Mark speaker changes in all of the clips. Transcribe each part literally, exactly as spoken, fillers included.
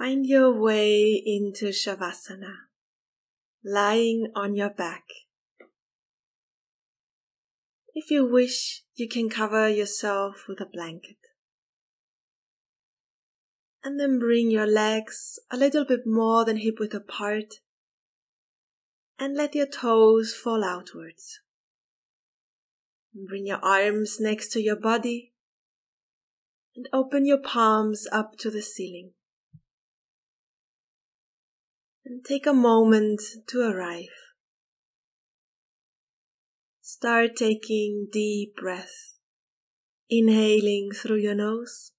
Speaker 1: Find your way into Shavasana, lying on your back. If you wish, you can cover yourself with a blanket. And then bring your legs a little bit more than hip width apart and let your toes fall outwards. Bring your arms next to your body and open your palms up to the ceiling. And take a moment to arrive. Start taking deep breaths, inhaling through your nose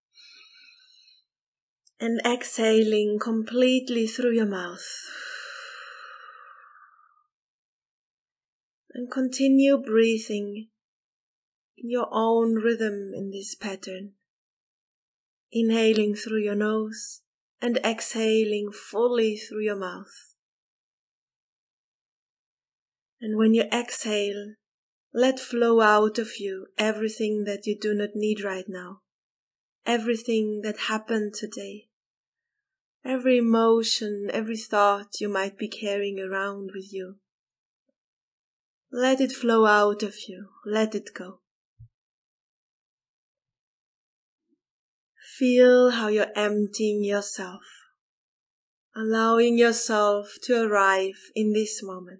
Speaker 1: and exhaling completely through your mouth. And continue breathing in your own rhythm in this pattern. Inhaling through your nose and exhaling fully through your mouth. And when you exhale, let flow out of you everything that you do not need right now. Everything that happened today. Every emotion, every thought you might be carrying around with you. Let it flow out of you. Let it go. Feel how you're emptying yourself, allowing yourself to arrive in this moment.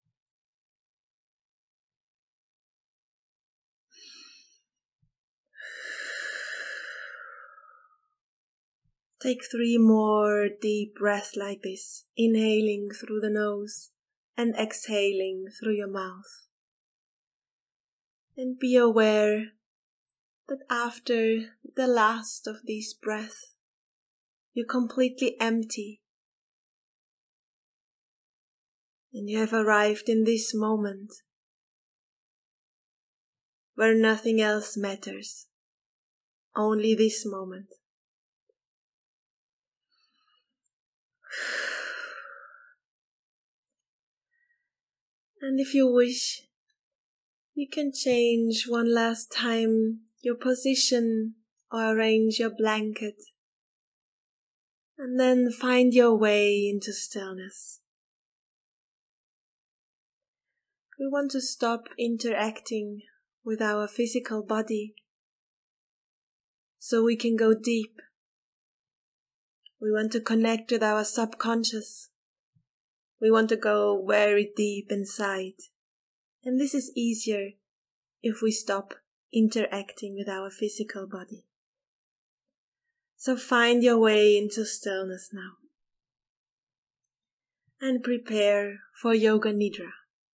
Speaker 1: Take three more deep breaths like this, inhaling through the nose and exhaling through your mouth. And be aware that after the last of these breaths, you're completely empty. And you have arrived in this moment where nothing else matters, only this moment. And if you wish, you can change one last time your position or arrange your blanket. And then find your way into stillness. We want to stop interacting with our physical body so we can go deep. We want to connect with our subconscious. We want to go very deep inside. And this is easier if we stop interacting with our physical body. So find your way into stillness now. And prepare for Yoga Nidra.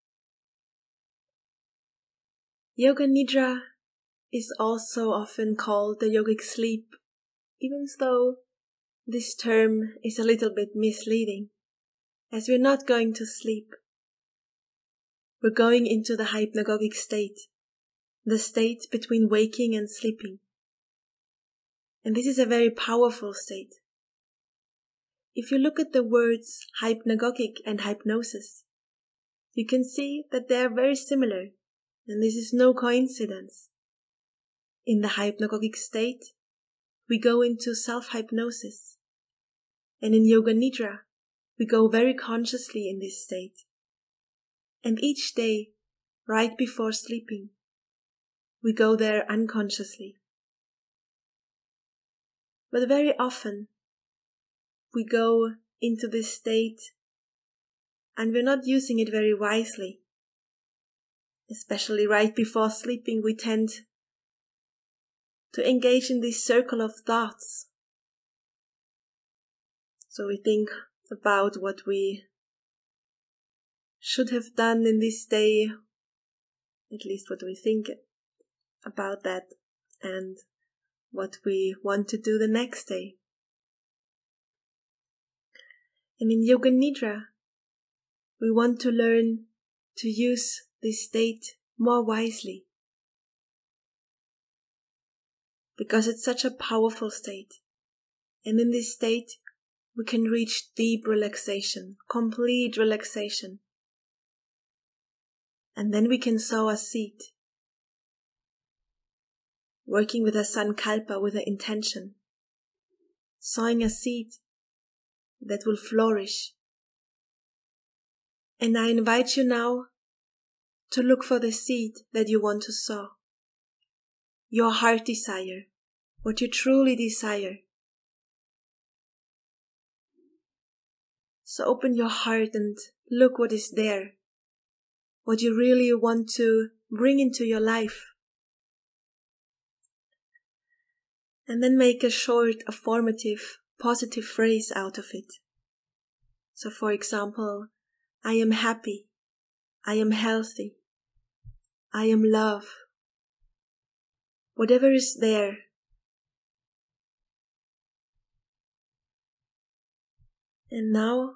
Speaker 1: Yoga Nidra is also often called the yogic sleep, even though this term is a little bit misleading, as we're not going to sleep. We're going into the hypnagogic state, the state between waking and sleeping. And this is a very powerful state. If you look at the words hypnagogic and hypnosis, you can see that they are very similar, and this is no coincidence. In the hypnagogic state, we go into self-hypnosis. And in Yoga Nidra, we go very consciously in this state. And each day, right before sleeping, we go there unconsciously. But very often, we go into this state and we're not using it very wisely. Especially right before sleeping, we tend to engage in this circle of thoughts. So we think about what we should have done in this day, at least what we think about that, and what we want to do the next day. And in Yoga Nidra, we want to learn to use this state more wisely. Because it's such a powerful state. And in this state, we can reach deep relaxation, complete relaxation. And then we can sow a seed. Working with a sankalpa, with an intention. Sowing a seed that will flourish. And I invite you now to look for the seed that you want to sow. Your heart desire, what you truly desire. So open your heart and look what is there, what you really want to bring into your life. And then make a short, affirmative, positive phrase out of it. So for example, I am happy, I am healthy, I am love. Whatever is there. And now,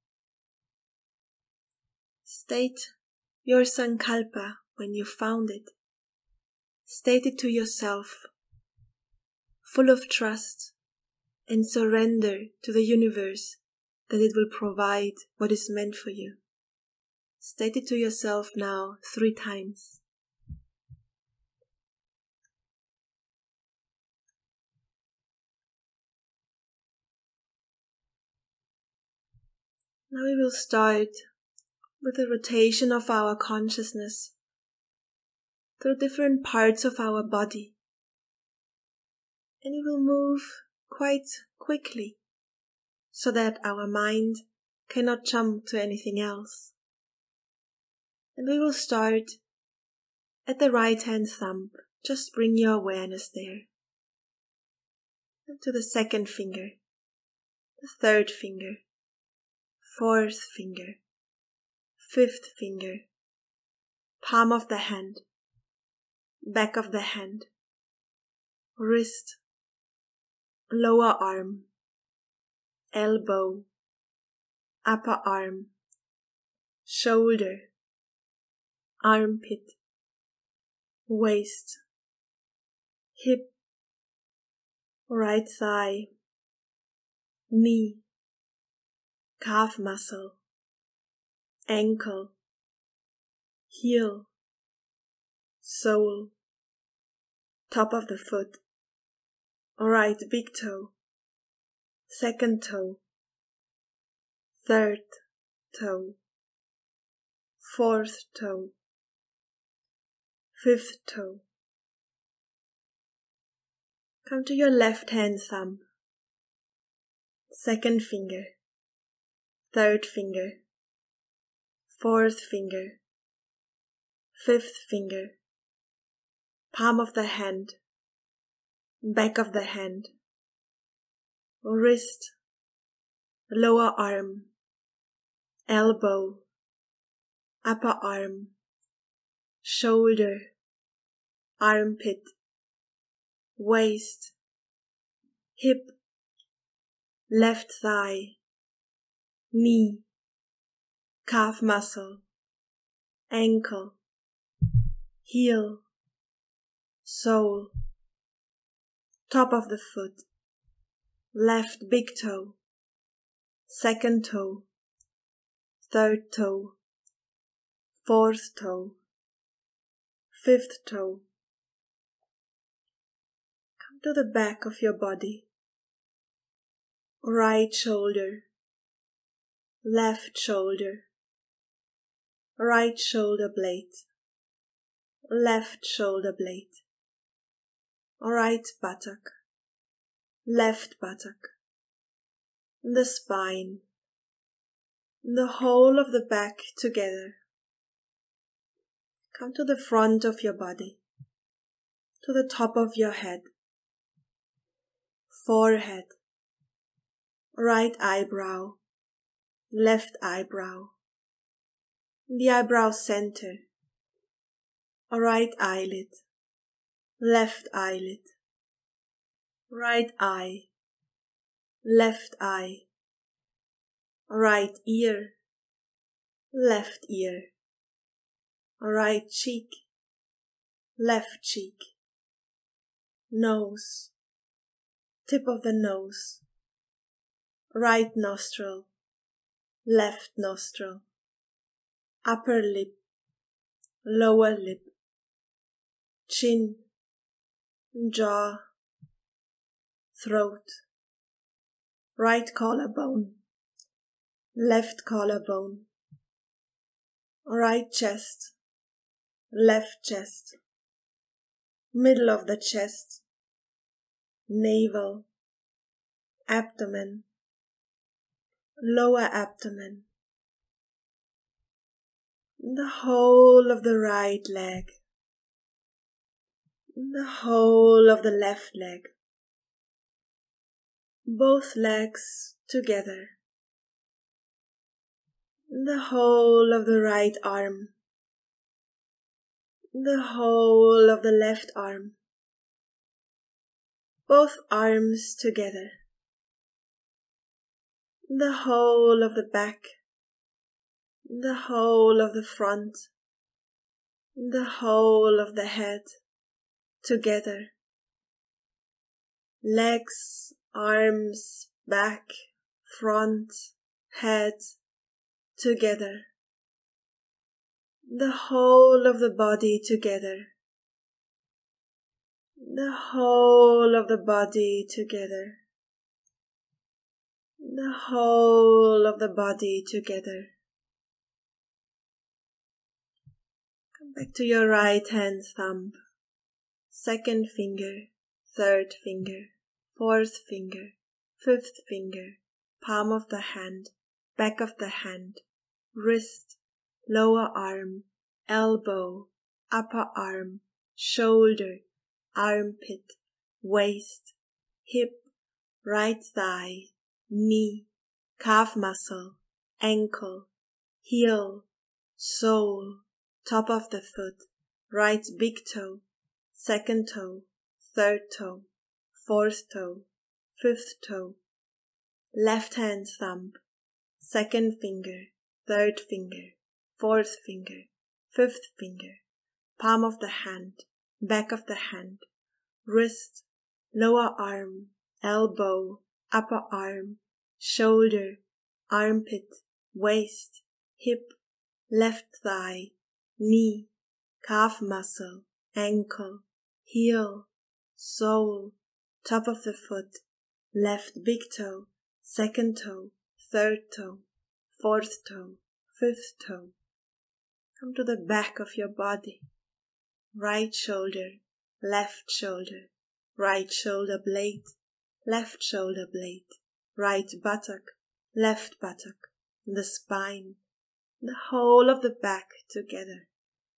Speaker 1: state your sankalpa when you found it. State it to yourself, full of trust and surrender to the universe that it will provide what is meant for you. State it to yourself now three times. Now we will start with the rotation of our consciousness through different parts of our body. And we will move quite quickly so that our mind cannot jump to anything else. And we will start at the right hand thumb. Just bring your awareness there. And to the second finger, the third finger, fourth finger, fifth finger, palm of the hand, back of the hand, wrist, lower arm, elbow, upper arm, shoulder, armpit, waist, hip, right thigh, knee, calf muscle, ankle, heel, sole, top of the foot, right big toe, second toe, third toe, fourth toe, fifth toe. Come to your left hand thumb, second finger, third finger, fourth finger, fifth finger, palm of the hand, back of the hand, wrist, lower arm, elbow, upper arm, shoulder, armpit, waist, hip, left thigh, knee, calf muscle, ankle, heel, sole, top of the foot, left big toe, second toe, third toe, fourth toe, fifth toe. Come to the back of your body, right shoulder, left shoulder, right shoulder blade, left shoulder blade, right buttock, left buttock, the spine, the whole of the back together. Come to the front of your body, to the top of your head, forehead, right eyebrow, left eyebrow, the eyebrow center, right eyelid, left eyelid, right eye, left eye, right ear, left ear, right cheek, left cheek, nose, tip of the nose, right nostril, left nostril, upper lip, lower lip, chin, jaw, throat, right collarbone, left collarbone, right chest, left chest, middle of the chest, navel, abdomen, lower abdomen, the whole of the right leg, the whole of the left leg, both legs together, the whole of the right arm, the whole of the left arm, both arms together, the whole of the back, the whole of the front, the whole of the head, together, legs, arms, back, front, head, together, the whole of the body together, the whole of the body together, the whole of the body together. Come back to your right hand thumb, second finger, third finger, fourth finger, fifth finger, palm of the hand, back of the hand, wrist, lower arm, elbow, upper arm, shoulder, armpit, waist, hip, right thigh, knee, calf muscle, ankle, heel, sole, top of the foot, right big toe, second toe, third toe, fourth toe, fifth toe, left hand thumb, second finger, third finger, fourth finger, fifth finger, palm of the hand, back of the hand, wrist, lower arm, elbow, upper arm, shoulder, armpit, waist, hip, left thigh, knee, calf muscle, ankle, heel, sole, top of the foot, left big toe, second toe, third toe, fourth toe, fifth toe. Come to the back of your body, right shoulder, left shoulder, right shoulder blade, left shoulder blade, right buttock, left buttock, the spine, the whole of the back together.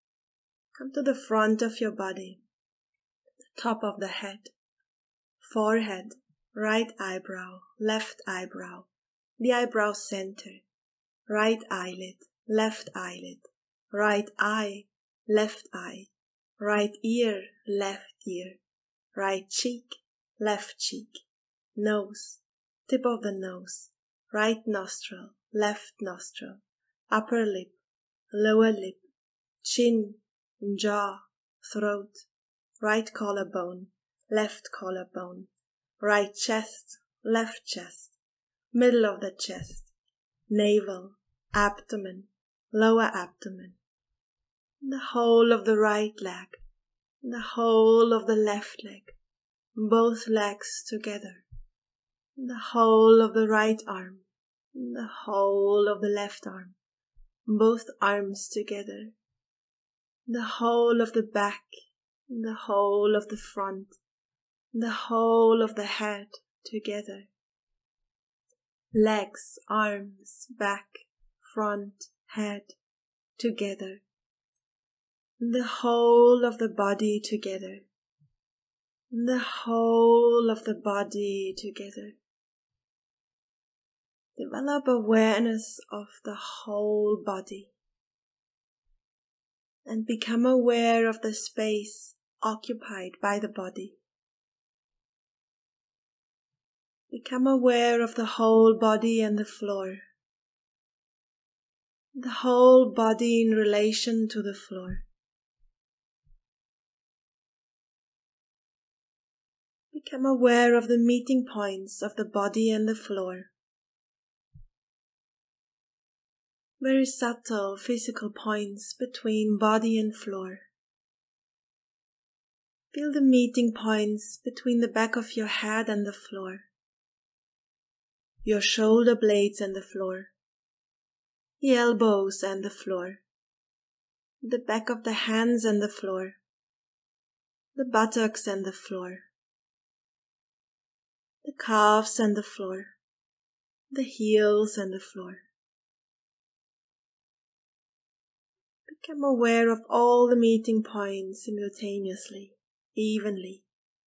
Speaker 1: Come to the front of your body, the top of the head, forehead, right eyebrow, left eyebrow, the eyebrow center, right eyelid, left eyelid, right eye, left eye, right ear, left ear, right cheek, left cheek, nose, tip of the nose, right nostril, left nostril, upper lip, lower lip, chin, jaw, throat, right collarbone, left collarbone, right chest, left chest, middle of the chest, navel, abdomen, lower abdomen, the whole of the right leg, the whole of the left leg, both legs together, the whole of the right arm, the whole of the left arm, both arms together, the whole of the back, the whole of the front, the whole of the head together, legs, arms, back, front, head together, the whole of the body together, the whole of the body together. Develop awareness of the whole body and become aware of the space occupied by the body. Become aware of the whole body and the floor, the whole body in relation to the floor. Become aware of the meeting points of the body and the floor. Very subtle physical points between body and floor. Feel the meeting points between the back of your head and the floor, your shoulder blades and the floor, the elbows and the floor, the back of the hands and the floor, the buttocks and the floor, the calves and the floor, the heels and the floor. Become aware of all the meeting points simultaneously, evenly.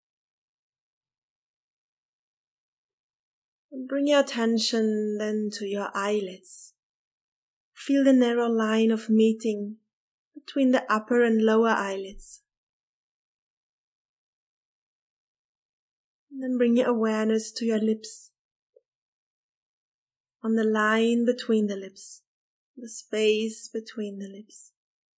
Speaker 1: And bring your attention then to your eyelids. Feel the narrow line of meeting between the upper and lower eyelids. And then bring your awareness to your lips, on the line between the lips, the space between the lips.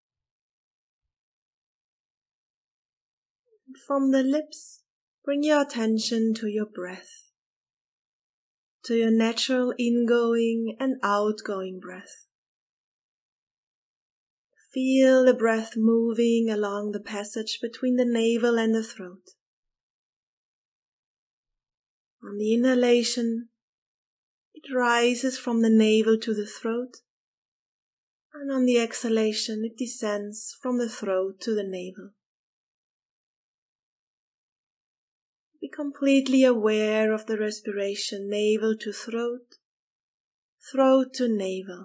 Speaker 1: And from the lips, bring your attention to your breath, to your natural ingoing and outgoing breath. Feel the breath moving along the passage between the navel and the throat. On the inhalation, it rises from the navel to the throat, and on the exhalation, it descends from the throat to the navel. Be completely aware of the respiration, navel to throat, throat to navel.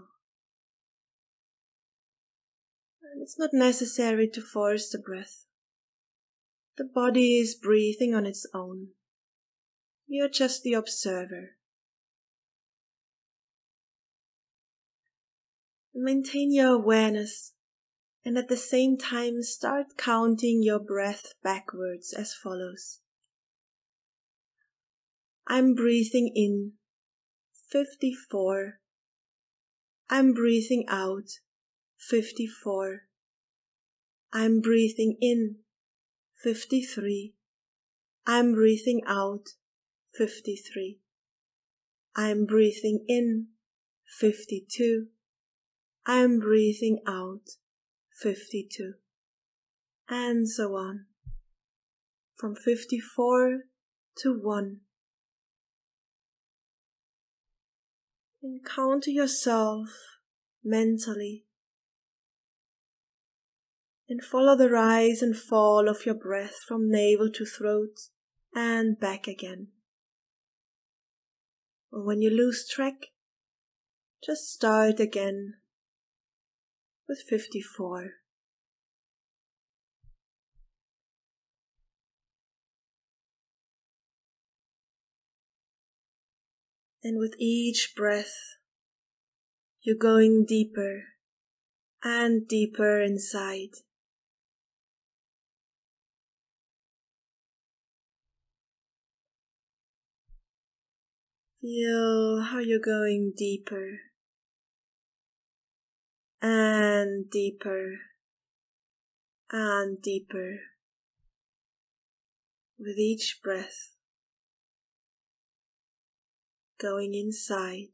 Speaker 1: And it's not necessary to force the breath. The body is breathing on its own. You're just the observer. Maintain your awareness, and at the same time start counting your breath backwards as follows. I'm breathing in fifty-four. I'm breathing out fifty-four. I'm breathing in fifty-three. I'm breathing out fifty-three. I'm breathing in fifty-two. I'm breathing out fifty-two. And so on. From fifty-four to one. Encounter yourself mentally and follow the rise and fall of your breath from navel to throat and back again. And when you lose track, just start again with fifty-four. And with each breath, you're going deeper and deeper inside. Feel how you're going deeper and deeper and deeper with each breath, going inside.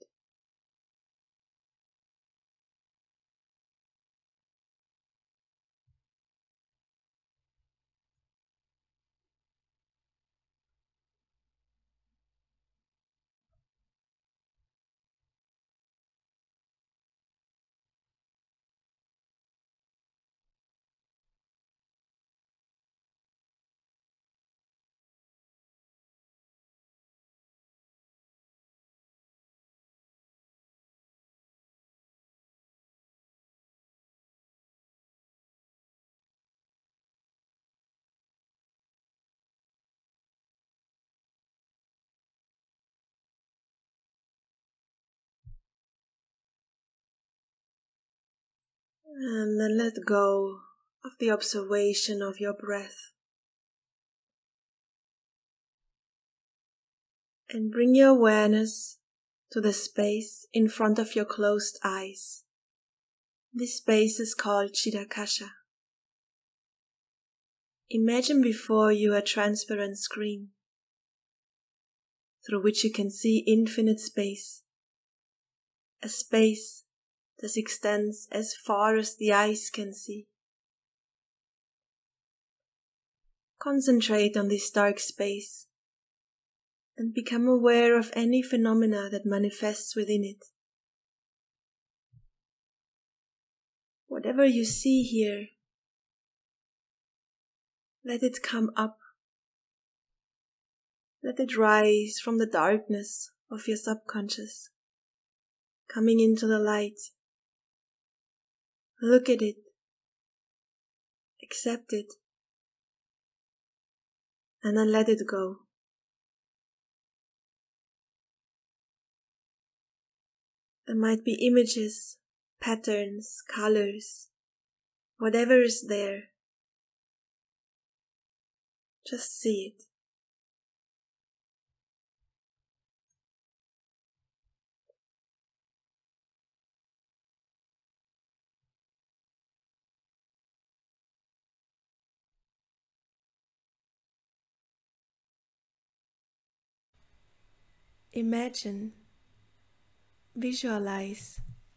Speaker 1: And then let go of the observation of your breath. And bring your awareness to the space in front of your closed eyes. This space is called Chitakasha. Imagine before you a transparent screen through which you can see infinite space. A space that extends as far as the eyes can see. Concentrate on this dark space and become aware of any phenomena that manifests within it. Whatever you see here, let it come up. Let it rise from the darkness of your subconscious, coming into the light. Look at it, accept it, and then let it go. There might be images, patterns, colors, whatever is there. Just see it. Imagine, visualize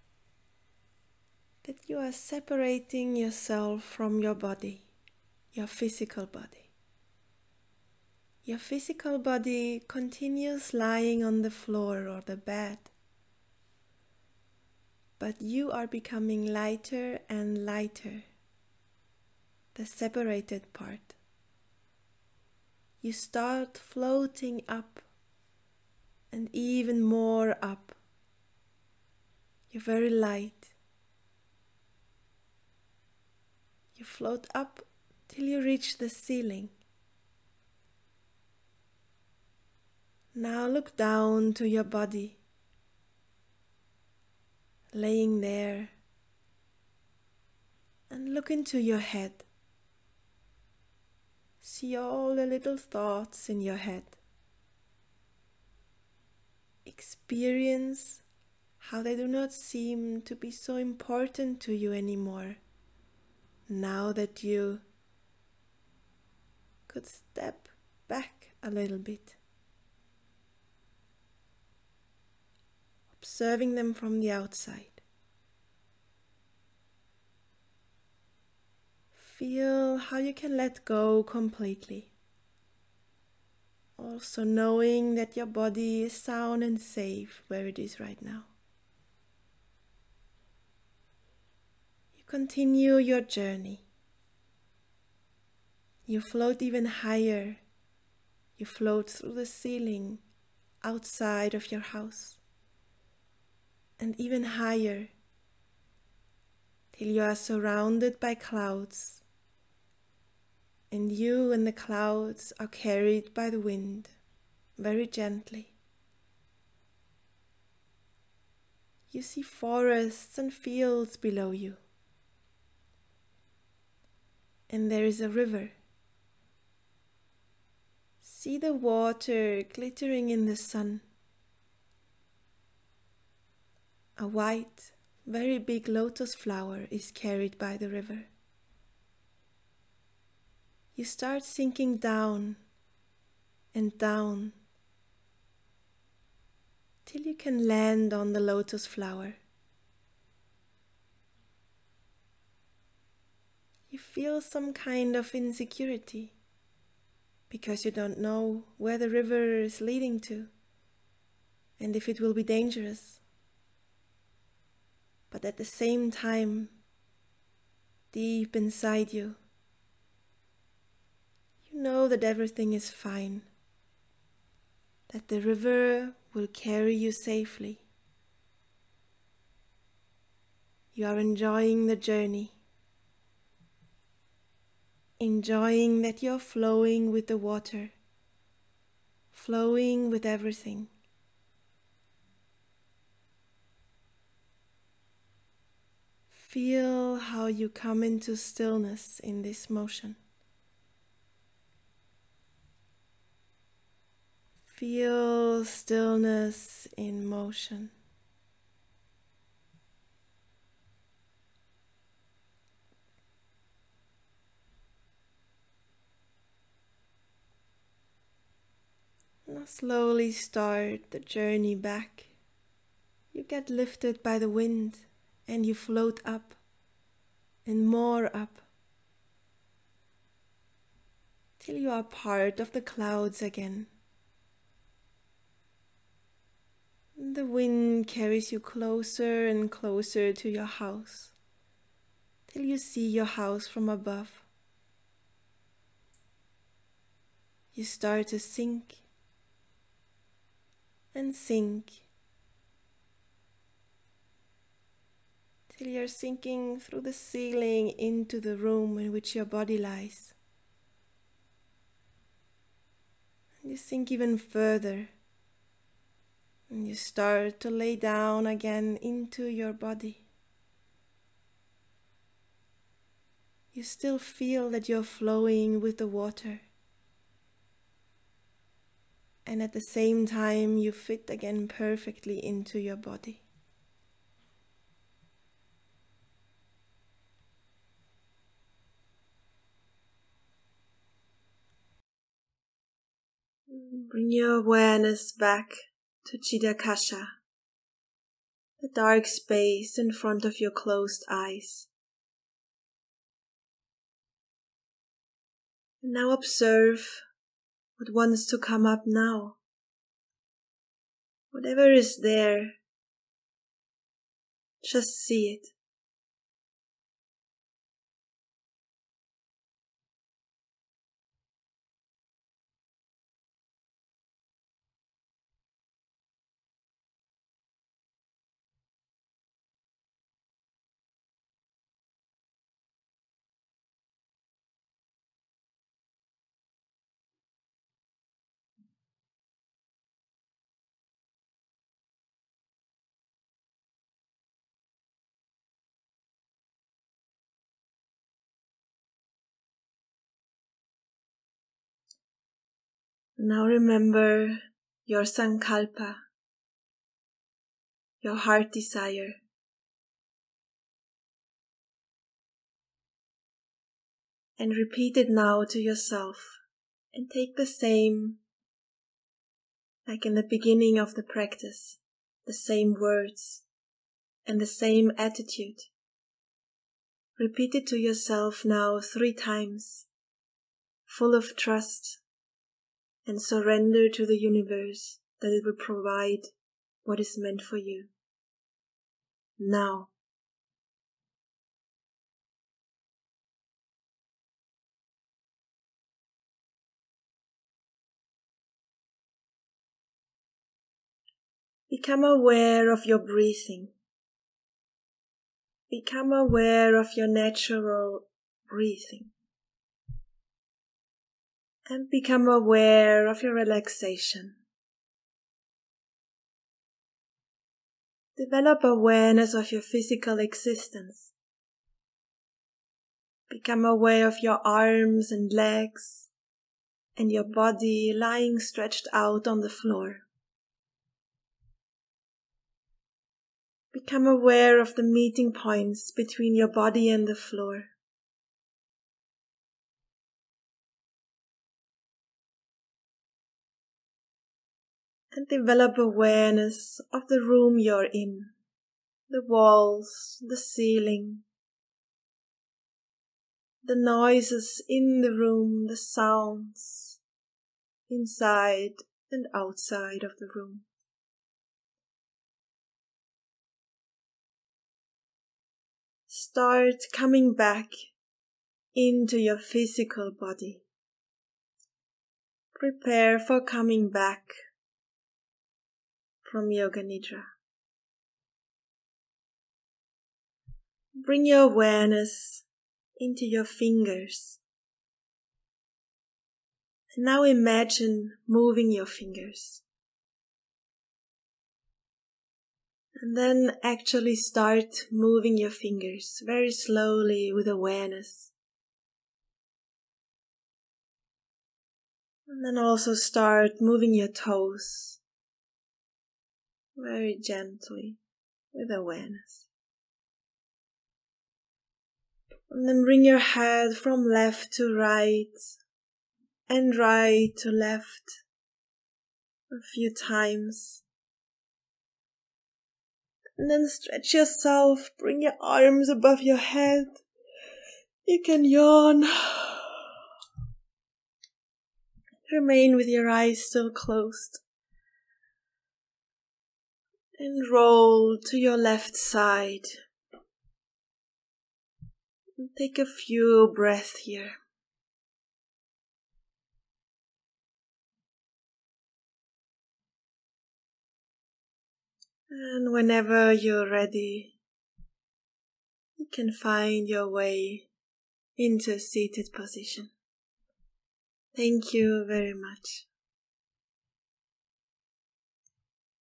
Speaker 1: that you are separating yourself from your body, your physical body. Your physical body continues lying on the floor or the bed, but you are becoming lighter and lighter, the separated part. You start floating up and even more up. You're very light. You float up till you reach the ceiling. Now look down to your body, laying there, and look into your head. See all the little thoughts in your head. Experience how they do not seem to be so important to you anymore, now that you could step back a little bit. Observing them from the outside. Feel how you can let go completely. Also knowing that your body is sound and safe where it is right now. You continue your journey. You float even higher. You float through the ceiling outside of your house. And even higher, till you are surrounded by clouds, and you and the clouds are carried by the wind very gently. You see forests and fields below you, and there is a river. See the water glittering in the sun. A white, very big lotus flower is carried by the river. You start sinking down and down till you can land on the lotus flower. You feel some kind of insecurity because you don't know where the river is leading to and if it will be dangerous. But at the same time, deep inside you, you know that everything is fine, that the river will carry you safely. You are enjoying the journey, enjoying that you're flowing with the water, flowing with everything. Feel how you come into stillness in this motion. Feel stillness in motion. Now slowly start the journey back. You get lifted by the wind and you float up and more up till you are part of the clouds again. The wind carries you closer and closer to your house. till you see your house from above. You start to sink and sink till you're sinking through the ceiling into the room in which your body lies. And you sink even further, and you start to lay down again into your body. You still feel that you're flowing with the water, and at the same time you fit again perfectly into your body. Bring your awareness back to Chitakasha, the dark space in front of your closed eyes. And now observe what wants to come up now. Whatever is there, just see it. Now remember your sankalpa, your heart desire. And repeat it now to yourself, and take the same, like in the beginning of the practice, the same words and the same attitude. Repeat it to yourself now three times, full of trust and surrender to the universe that it will provide what is meant for you. Now. Become aware of your breathing. Become aware of your natural breathing. And become aware of your relaxation. Develop awareness of your physical existence. Become aware of your arms and legs and your body lying stretched out on the floor. Become aware of the meeting points between your body and the floor. And develop awareness of the room you're in, the walls, the ceiling, the noises in the room, the sounds inside and outside of the room. Start coming back into your physical body. Prepare for coming back from Yoga Nidra. Bring your awareness into your fingers. And now imagine moving your fingers. And then actually start moving your fingers very slowly with awareness. And then also start moving your toes very gently with awareness. And then bring your head from left to right and right to left a few times. And then stretch yourself, bring your arms above your head. You can yawn. Remain with your eyes still closed. And roll to your left side. Take a few breaths here. And whenever you're ready, you can find your way into a seated position. Thank you very much.